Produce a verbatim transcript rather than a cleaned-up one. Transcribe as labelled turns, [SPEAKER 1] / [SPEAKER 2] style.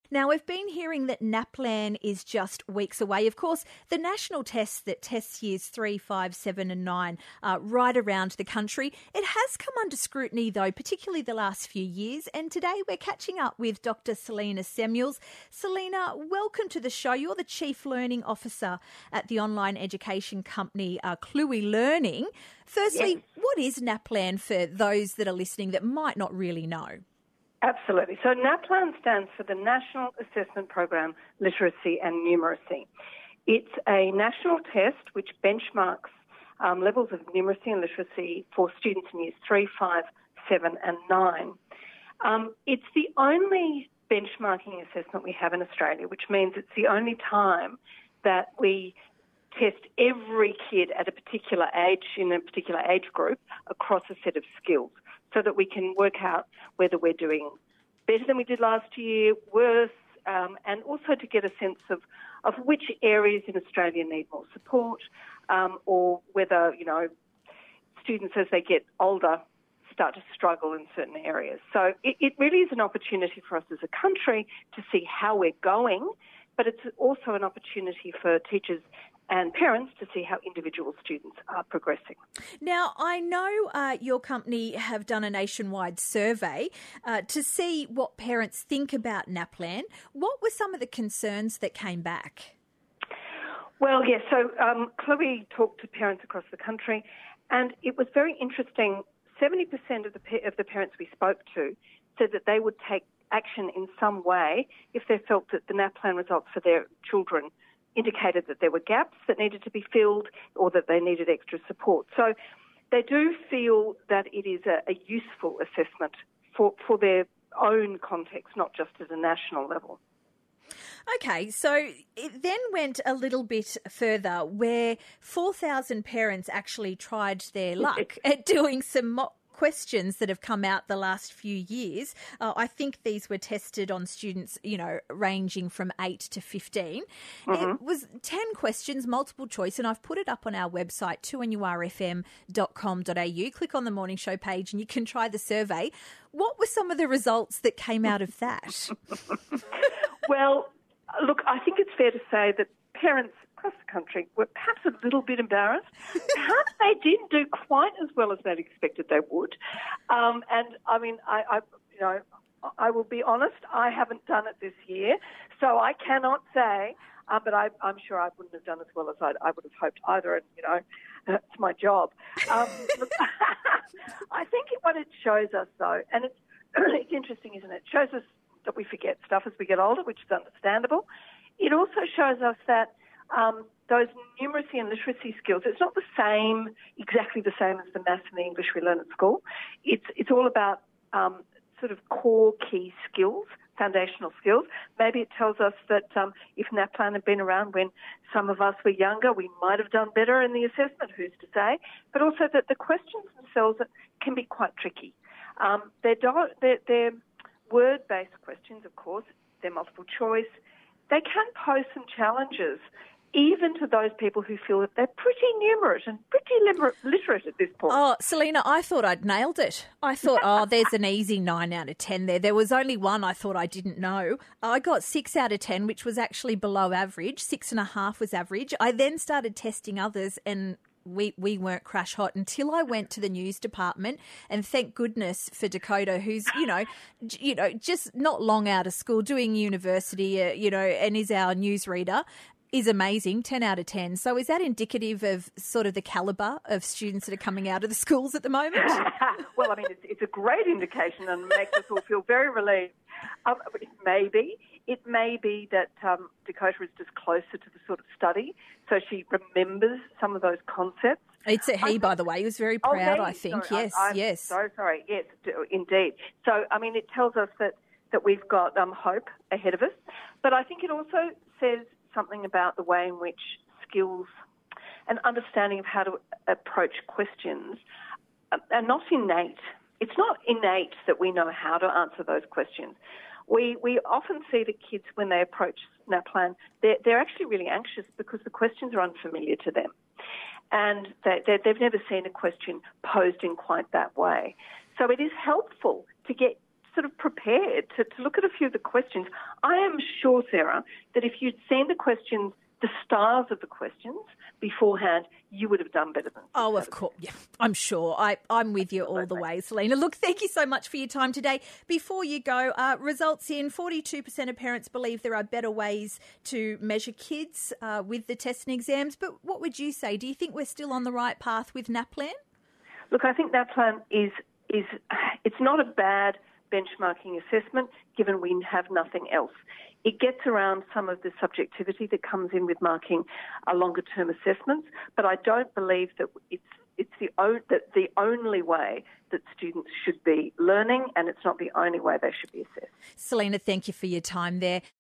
[SPEAKER 1] Now, we've been hearing that NAPLAN is just weeks away. Of course, the national test that tests years three, five, seven and nine uh, right around the country. It has come under scrutiny, though, particularly the last few years. And today we're catching up with Doctor Selena Samuels. Selena, welcome to the show. You're the Chief Learning Officer at the online education company uh, Cluey Learning. Firstly,
[SPEAKER 2] Yes.
[SPEAKER 1] What is NAPLAN for those that are listening that might not really know?
[SPEAKER 2] Absolutely. So NAPLAN stands for the National Assessment Program Literacy and Numeracy. It's a national test which benchmarks um, levels of numeracy and literacy for students in years three, five, seven and nine. Um, it's the only benchmarking assessment we have in Australia, which means it's the only time that we test every kid at a particular age, in a particular age group, across a set of skills, so that we can work out whether we're doing better than we did last year, worse, um, and also to get a sense of, of which areas in Australia need more support, um, or whether, you know, students as they get older start to struggle in certain areas. So it, it really is an opportunity for us as a country to see how we're going, but it's also an opportunity for teachers and parents to see how individual students are progressing.
[SPEAKER 1] Now, I know uh, your company have done a nationwide survey uh, to see what parents think about NAPLAN. What were some of the concerns that came back?
[SPEAKER 2] Well, yes, so um, Chloe talked to parents across the country, and it was very interesting. seventy percent of the, pa- of the parents we spoke to said that they would take action in some way if they felt that the NAPLAN results for their children indicated that there were gaps that needed to be filled or that they needed extra support. So they do feel that it is a, a useful assessment for, for their own context, not just at a national level.
[SPEAKER 1] Okay, so it then went a little bit further where four thousand parents actually tried their luck at doing some mock questions that have come out the last few years. Uh, I think these were tested on students, you know, ranging from eight to fifteen. Mm-hmm. It was ten questions, multiple choice, and I've put it up on our website, two N U R F M dot com dot A U. Click on the Morning Show page and you can try the survey. What were some of the results that came out of that?
[SPEAKER 2] Well, look, I think it's fair to say that parents across the country were perhaps a little bit embarrassed. Perhaps they didn't do quite as well as they'd expected they would. Um, and I mean, I, I, you know, I will be honest, I haven't done it this year, so I cannot say, uh, but I, I'm sure I wouldn't have done as well as I'd, I would have hoped either, and, you know, it's my job. Um, look, I think what it shows us, though, and it's, it's interesting, isn't it? It shows us that we forget stuff as we get older, which is understandable. It also shows us that Um, those numeracy and literacy skills, it's not the same, exactly the same as the maths and the English we learn at school. It's it's all about um, sort of core key skills, foundational skills. Maybe it tells us that um, if NAPLAN had been around when some of us were younger, we might have done better in the assessment, who's to say, but also that the questions themselves can be quite tricky. Um, they're, do- they're, they're word-based questions, of course. They're multiple choice. They can pose some challenges even to those people who feel that they're pretty numerate and pretty liber- literate at this point.
[SPEAKER 1] Oh, Selena, I thought I'd nailed it. I thought, oh, there's an easy nine out of ten there. There was only one I thought I didn't know. I got six out of ten, which was actually below average. Six and a half was average. I then started testing others and we we weren't crash hot until I went to the news department, and thank goodness for Dakota, who's, you know, j- you know, just not long out of school, doing university, uh, you know, and is our newsreader. Is amazing, ten out of ten. So is that indicative of sort of the calibre of students that are coming out of the schools at the moment?
[SPEAKER 2] Well, I mean, it's, it's a great indication and makes us all feel very relieved. Um, it may be. It may be that um, Dakota is just closer to the sort of study, so she remembers some of those concepts.
[SPEAKER 1] It's a he, by the way. He was very proud, oh, I think.
[SPEAKER 2] Sorry,
[SPEAKER 1] yes,
[SPEAKER 2] I'm
[SPEAKER 1] yes.
[SPEAKER 2] So sorry. Yes, indeed. So, I mean, it tells us that, that we've got um, hope ahead of us. But I think it also says something about the way in which skills and understanding of how to approach questions are not innate. It's not innate that we know how to answer those questions. We we often see the kids when they approach NAPLAN, they're, they're actually really anxious because the questions are unfamiliar to them. And they, they, they've never seen a question posed in quite that way. So it is helpful to get sort of prepared to, to look at a few of the questions. I am sure, Sarah, that if you'd seen the questions, the styles of the questions beforehand, you would have done better than
[SPEAKER 1] Oh, of course. Yeah, I'm sure. I, I'm with you all the way, Selena. Look, thank you so much for your time today. Before you go, uh, results in forty-two percent of parents believe there are better ways to measure kids uh, with the tests and exams. But what would you say? Do you think we're still on the right path with NAPLAN?
[SPEAKER 2] Look, I think NAPLAN is, is it's not a bad benchmarking assessment, given we have nothing else. It gets around some of the subjectivity that comes in with marking a longer-term assessments, but I don't believe that it's it's the, o- that the only way that students should be learning, and it's not the only way they should be assessed.
[SPEAKER 1] Selena, thank you for your time there.